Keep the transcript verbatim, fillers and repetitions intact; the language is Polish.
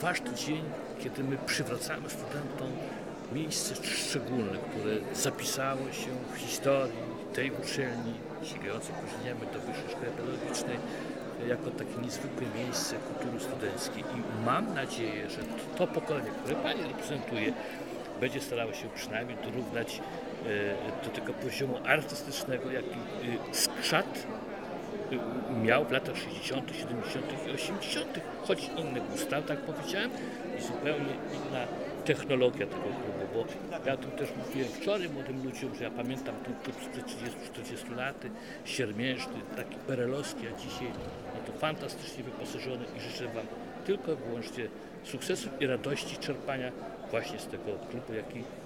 ważny dzień, kiedy my przywracamy studentom miejsce szczególne, które zapisało się w historii tej uczelni sięgającej korzeniami do Wyższej Szkoły Pedagogicznej jako takie niezwykłe miejsce kultury studenckiej. I mam nadzieję, że to pokolenie, które Pani reprezentuje, będzie starało się przynajmniej dorównać do tego poziomu artystycznego, jaki Skrzat miał w latach sześćdziesiątych, siedemdziesiątych i osiemdziesiątych, choć inny gusta, tak powiedziałem, i zupełnie inna technologia tego klubu, bo ja tu też mówiłem wczoraj młodym ludziom, że ja pamiętam ten klub sprzed trzydziestu czterdziestu lat, siermiężny, taki perelowski, a dzisiaj no to fantastycznie wyposażony i życzę Wam tylko i wyłącznie sukcesu i radości czerpania właśnie z tego klubu, jaki